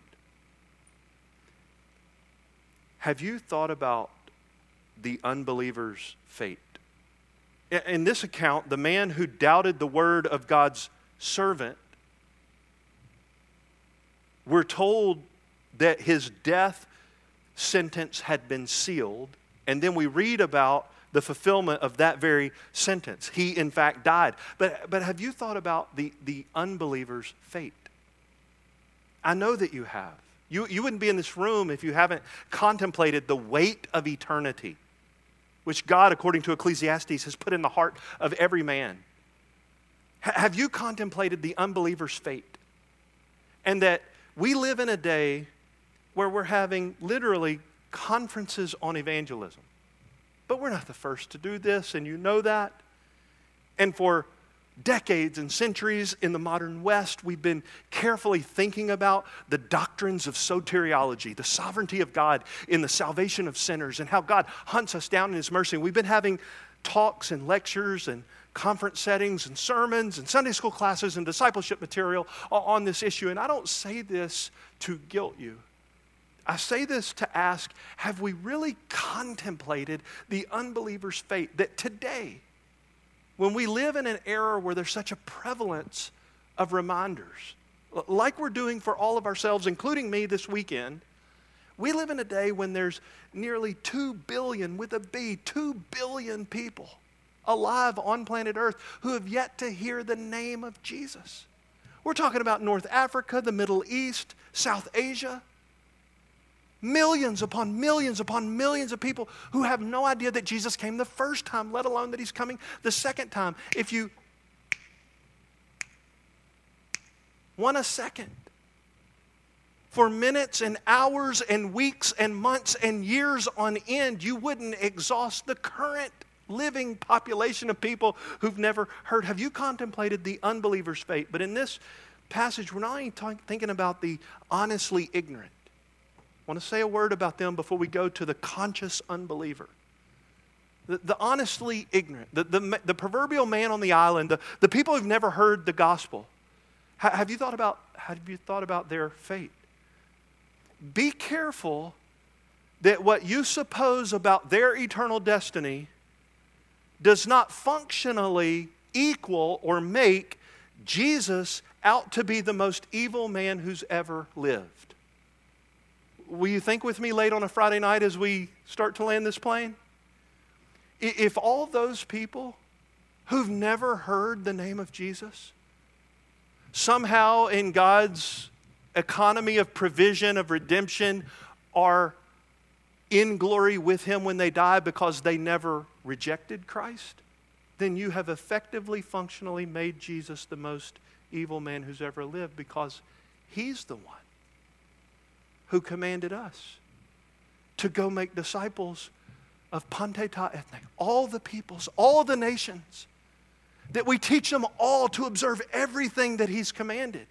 Have you thought about the unbeliever's fate? In this account, the man who doubted the word of God's servant, we're told that his death sentence had been sealed, and then we read about the fulfillment of that very sentence. He, in fact, died. But, but have you thought about the, the unbeliever's fate? I know that you have. You, you wouldn't be in this room if you haven't contemplated the weight of eternity, which God, according to Ecclesiastes, has put in the heart of every man. H- have you contemplated the unbeliever's fate? And that we live in a day where we're having literally conferences on evangelism. But we're not the first to do this, and you know that. And for decades and centuries in the modern West, we've been carefully thinking about the doctrines of soteriology, the sovereignty of God in the salvation of sinners, and how God hunts us down in his mercy. We've been having talks and lectures and conference settings and sermons and Sunday school classes and discipleship material on this issue. And I don't say this to guilt you. I say this to ask, have we really contemplated the unbeliever's fate? That today, when we live in an era where there's such a prevalence of reminders, like we're doing for all of ourselves, including me this weekend, we live in a day when there's nearly two billion, with a B, two billion people alive on planet Earth who have yet to hear the name of Jesus. We're talking about North Africa, the Middle East, South Asia. Millions upon millions upon millions of people who have no idea that Jesus came the first time, let alone that he's coming the second time. If you want a second, for minutes and hours and weeks and months and years on end, you wouldn't exhaust the current living population of people who've never heard. Have you contemplated the unbeliever's fate? But in this passage, we're not only talk, thinking about the honestly ignorant. I want to say a word about them before we go to the conscious unbeliever. The, the honestly ignorant, the, the, the proverbial man on the island, the, the people who've never heard the gospel. Ha, have you thought about, have you thought about their fate? Be careful that what you suppose about their eternal destiny does not functionally equal or make Jesus out to be the most evil man who's ever lived. Will you think with me late on a Friday night as we start to land this plane? If all those people who've never heard the name of Jesus, somehow in God's economy of provision, of redemption, are in glory with him when they die because they never rejected Christ, then you have effectively, functionally made Jesus the most evil man who's ever lived, because he's the one who commanded us to go make disciples of Pante Ta Ethne, all the peoples, all the nations, that we teach them all to observe everything that he's commanded.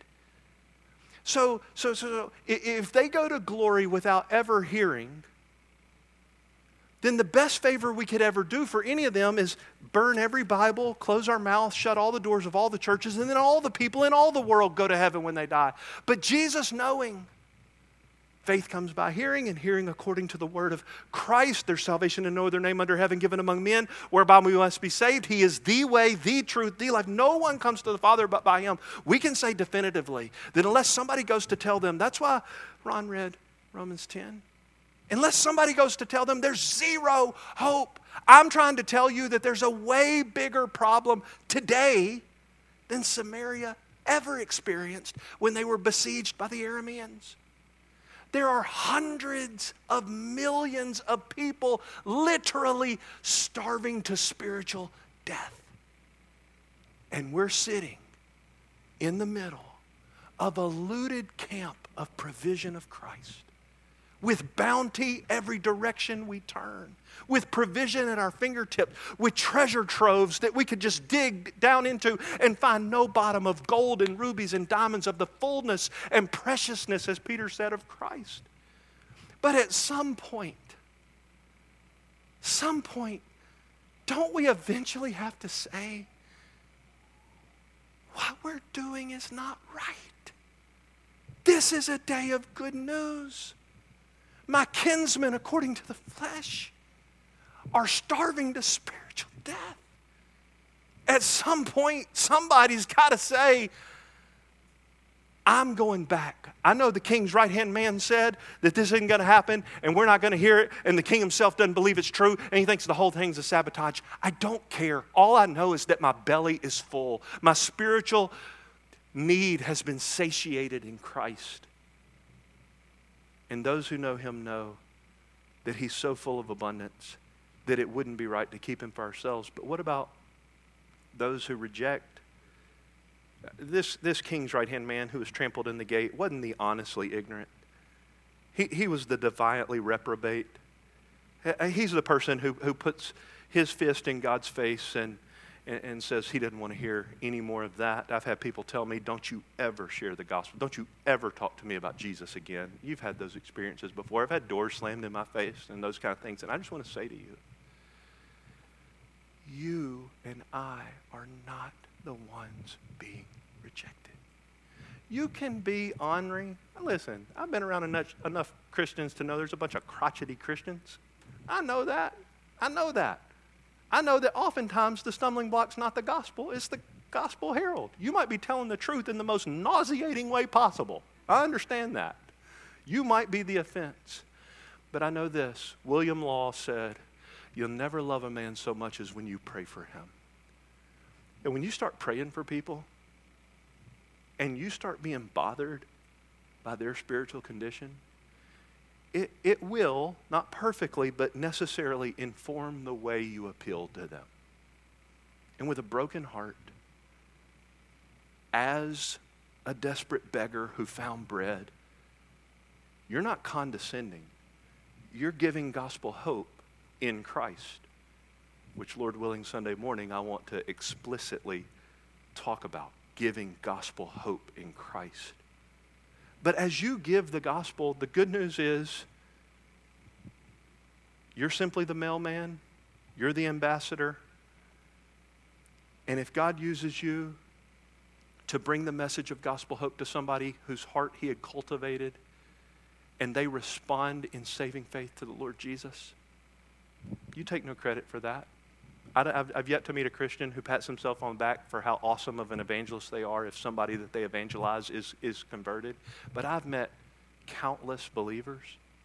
So, so, so if they go to glory without ever hearing, then the best favor we could ever do for any of them is burn every Bible, close our mouth, shut all the doors of all the churches, and then all the people in all the world go to heaven when they die. But Jesus knowing, faith comes by hearing, and hearing according to the word of Christ. There's salvation in no other name under heaven given among men, whereby we must be saved. He is the way, the truth, the life. No one comes to the Father but by him. We can say definitively that unless somebody goes to tell them, that's why Ron read Romans ten. Unless somebody goes to tell them, there's zero hope. I'm trying to tell you that there's a way bigger problem today than Samaria ever experienced when they were besieged by the Arameans. There are hundreds of millions of people literally starving to spiritual death. And we're sitting in the middle of a looted camp of provision of Christ, with bounty every direction we turn, with provision at our fingertips, with treasure troves that we could just dig down into and find no bottom, of gold and rubies and diamonds, of the fullness and preciousness, as Peter said, of Christ. But at some point, some point, don't we eventually have to say, what we're doing is not right? This is a day of good news. My kinsmen, according to the flesh, are starving to spiritual death. At some point, somebody's got to say, I'm going back. I know the king's right-hand man said that this isn't going to happen, and we're not going to hear it, and the king himself doesn't believe it's true, and he thinks the whole thing's a sabotage. I don't care. All I know is that my belly is full. My spiritual need has been satiated in Christ. And those who know him know that he's so full of abundance that it wouldn't be right to keep him for ourselves. But what about those who reject? This, this king's right-hand man who was trampled in the gate wasn't the honestly ignorant. He, he was the defiantly reprobate. He's the person who, who puts his fist in God's face and And, and says he doesn't want to hear any more of that. I've had people tell me, don't you ever share the gospel. Don't you ever talk to me about Jesus again. You've had those experiences before. I've had doors slammed in my face and those kind of things. And I just want to say to you, you and I are not the ones being rejected. You can be ornery. Listen, I've been around enough, enough Christians to know there's a bunch of crotchety Christians. I know that. I know that. I know that oftentimes the stumbling block's not the gospel, it's the gospel herald. You might be telling the truth in the most nauseating way possible. I understand that. You might be the offense. But I know this. William Law said, you'll never love a man so much as when you pray for him. And when you start praying for people, and you start being bothered by their spiritual condition, it, it will, not perfectly, but necessarily inform the way you appeal to them. And with a broken heart, as a desperate beggar who found bread, you're not condescending. You're giving gospel hope in Christ, which, Lord willing, Sunday morning I want to explicitly talk about, giving gospel hope in Christ. But as you give the gospel, the good news is you're simply the mailman, you're the ambassador, and if God uses you to bring the message of gospel hope to somebody whose heart he had cultivated, and they respond in saving faith to the Lord Jesus, you take no credit for that. I've, I've yet to meet a Christian who pats himself on the back for how awesome of an evangelist they are if somebody that they evangelize is, is converted. But I've met countless believers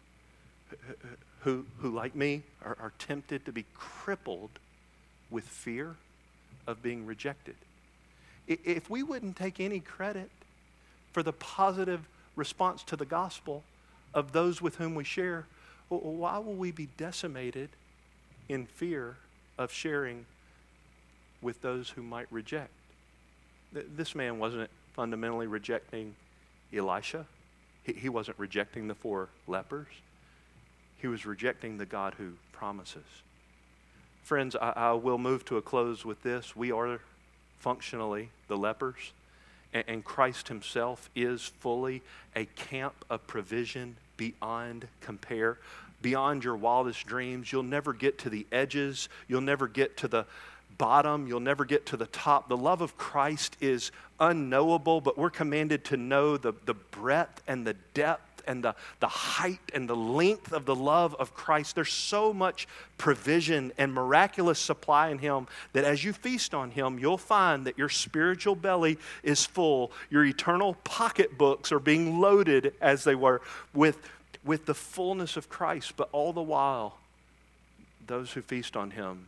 who, who like me, are, are tempted to be crippled with fear of being rejected. If we wouldn't take any credit for the positive response to the gospel of those with whom we share, why will we be decimated in fear of sharing with those who might reject? This man wasn't fundamentally rejecting Elisha. He wasn't rejecting the four lepers. He was rejecting the God who promises. Friends, I, I will move to a close with this. We are functionally the lepers, and, and Christ himself is fully a camp of provision beyond compare. Beyond your wildest dreams. You'll never get to the edges. You'll never get to the bottom. You'll never get to the top. The love of Christ is unknowable, but we're commanded to know the, the breadth and the depth and the, the height and the length of the love of Christ. There's so much provision and miraculous supply in him that as you feast on him, you'll find that your spiritual belly is full. Your eternal pocketbooks are being loaded, as they were, with with the fullness of Christ. But all the while, those who feast on him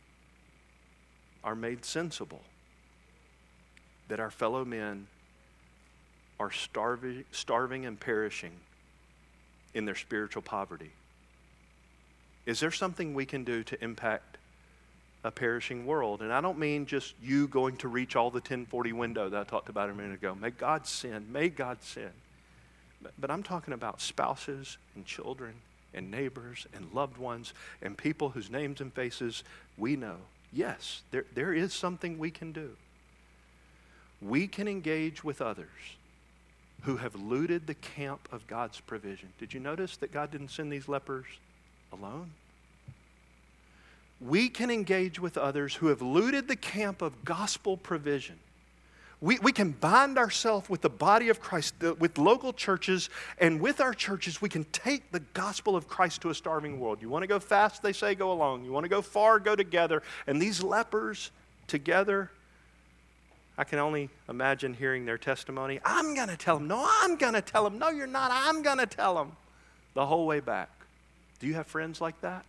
are made sensible that our fellow men are starving, starving and perishing in their spiritual poverty. Is there something we can do to impact a perishing world? And I don't mean just you going to reach all the ten forty window that I talked about a minute ago. May God send, may God send. But I'm talking about spouses and children and neighbors and loved ones and people whose names and faces we know. Yes, there, there is something we can do. We can engage with others who have looted the camp of God's provision. Did you notice that God didn't send these lepers alone? We can engage with others who have looted the camp of gospel provision. We, we can bind ourselves with the body of Christ, the, with local churches, and with our churches, we can take the gospel of Christ to a starving world. You want to go fast, they say, go along. You want to go far, go together. And these lepers together, I can only imagine hearing their testimony. I'm going to tell them. No, I'm going to tell them. No, you're not. I'm going to tell them. The whole way back. Do you have friends like that?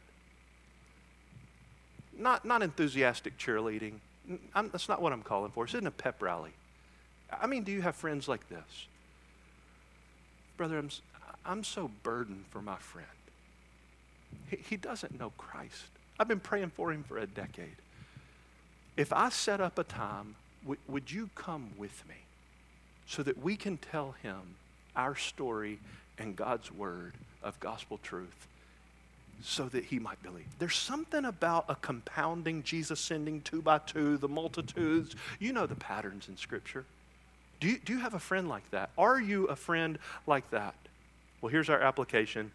Not, not enthusiastic cheerleading. I'm, that's not what I'm calling for. This isn't a pep rally. I mean, do you have friends like this? Brother, I'm, I'm so burdened for my friend. He, he doesn't know Christ. I've been praying for him for a decade. If I set up a time, w- would you come with me so that we can tell him our story and God's word of gospel truth so that he might believe? There's something about a compounding, Jesus sending two by two, the multitudes. You know the patterns in Scripture. Do you, do you have a friend like that? Are you a friend like that? Well, here's our application.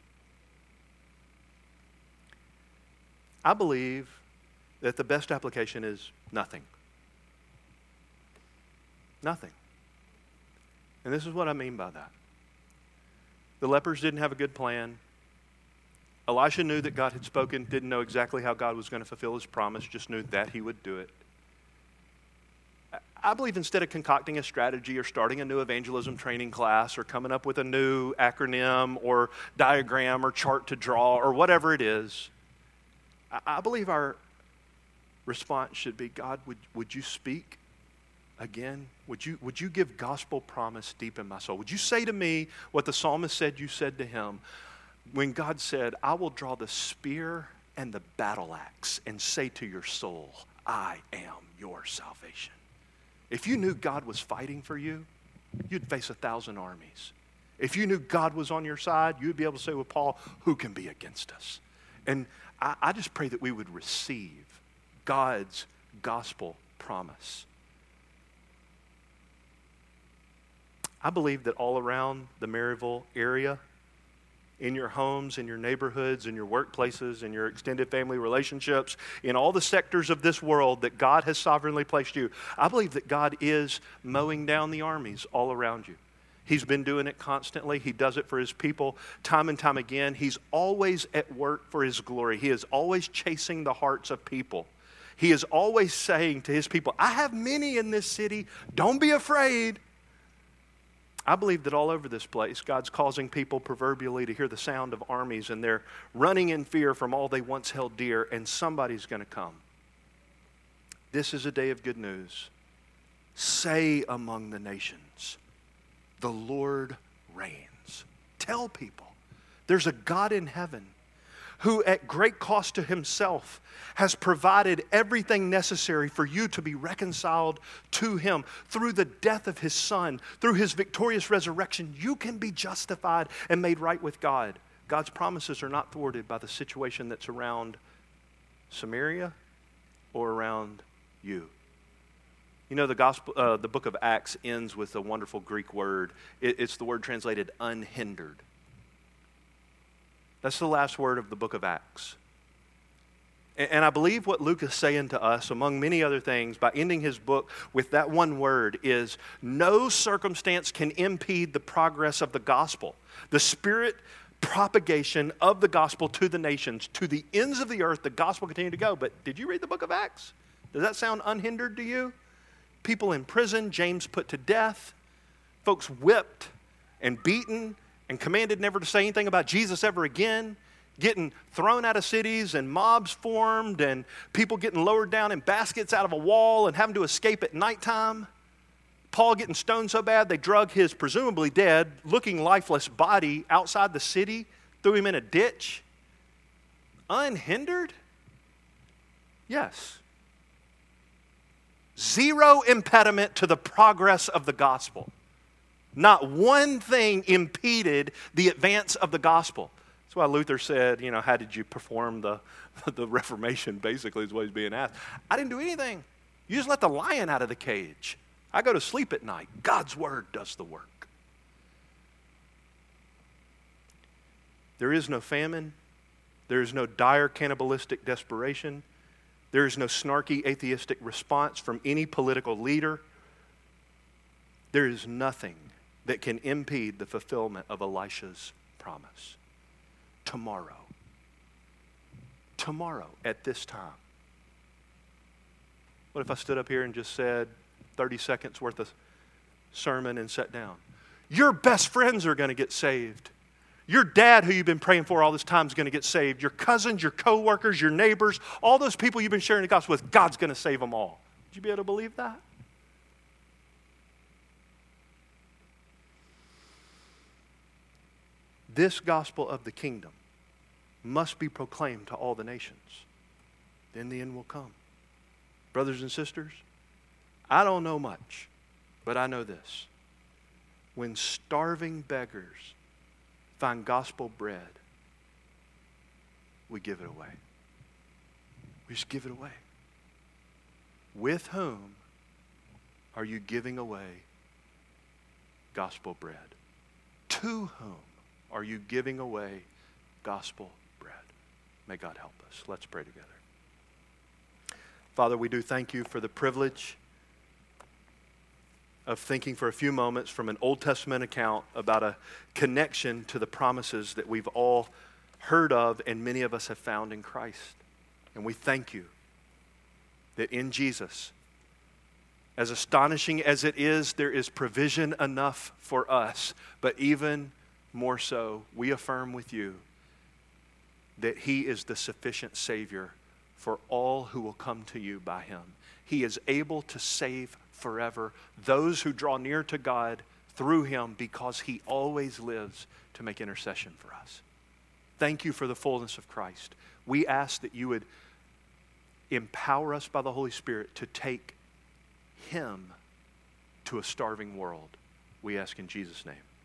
I believe that the best application is nothing. Nothing. And this is what I mean by that. The lepers didn't have a good plan. Elisha knew that God had spoken, didn't know exactly how God was going to fulfill his promise, just knew that he would do it. I believe instead of concocting a strategy or starting a new evangelism training class or coming up with a new acronym or diagram or chart to draw or whatever it is, I believe our response should be, God, would, would you speak again? Would you, would you give gospel promise deep in my soul? Would you say to me what the psalmist said you said to him when God said, I will draw the spear and the battle axe and say to your soul, I am your salvation. If you knew God was fighting for you, you'd face a thousand armies. If you knew God was on your side, you'd be able to say with Paul, who can be against us? And I, I just pray that we would receive God's gospel promise. I believe that all around the Maryville area, in your homes, in your neighborhoods, in your workplaces, in your extended family relationships, in all the sectors of this world that God has sovereignly placed you, I believe that God is mowing down the armies all around you. He's been doing it constantly. He does it for his people time and time again. He's always at work for his glory. He is always chasing the hearts of people. He is always saying to his people, I have many in this city. Don't be afraid. I believe that all over this place, God's causing people proverbially to hear the sound of armies, and they're running in fear from all they once held dear, and somebody's going to come. This is a day of good news. Say among the nations, the Lord reigns. Tell people there's a God in heaven who at great cost to himself has provided everything necessary for you to be reconciled to him. Through the death of his son, through his victorious resurrection, you can be justified and made right with God. God's promises are not thwarted by the situation that's around Samaria or around you. You know, the gospel, uh, the book of Acts ends with a wonderful Greek word. It, it's the word translated unhindered. That's the last word of the book of Acts. And, and I believe what Luke is saying to us, among many other things, by ending his book with that one word, is no circumstance can impede the progress of the gospel. The Spirit propagation of the gospel to the nations, to the ends of the earth, the gospel continued to go. But did you read the book of Acts? Does that sound unhindered to you? People in prison, James put to death, folks whipped and beaten and commanded never to say anything about Jesus ever again, getting thrown out of cities and mobs formed and people getting lowered down in baskets out of a wall and having to escape at nighttime. Paul getting stoned so bad they drug his presumably dead, looking lifeless body outside the city, threw him in a ditch. Unhindered? Yes. Zero impediment to the progress of the gospel. Not one thing impeded the advance of the gospel. That's why Luther said, you know, how did you perform the, the Reformation, basically is what he's being asked. I didn't do anything. You just let the lion out of the cage. I go to sleep at night. God's word does the work. There is no famine. There is no dire cannibalistic desperation. There is no snarky atheistic response from any political leader. There is nothing that can impede the fulfillment of Elisha's promise. Tomorrow. Tomorrow at this time. What if I stood up here and just said thirty seconds worth of sermon and sat down? Your best friends are going to get saved. Your dad, who you've been praying for all this time, is going to get saved. Your cousins, your coworkers, your neighbors, all those people you've been sharing the gospel with, God's going to save them all. Would you be able to believe that? This gospel of the kingdom must be proclaimed to all the nations. Then the end will come. Brothers and sisters, I don't know much, but I know this. When starving beggars find gospel bread, we give it away. We just give it away. With whom are you giving away gospel bread? To whom are you giving away gospel bread? May God help us. Let's pray together. Father, we do thank you for the privilege of thinking for a few moments from an Old Testament account about a connection to the promises that we've all heard of and many of us have found in Christ. And we thank you that in Jesus, as astonishing as it is, there is provision enough for us. But even more so, we affirm with you that he is the sufficient Savior for all who will come to you by him. He is able to save forever. Those who draw near to God through him, because he always lives to make intercession for us. Thank you for the fullness of Christ. We ask that you would empower us by the Holy Spirit to take him to a starving world. We ask in Jesus' name.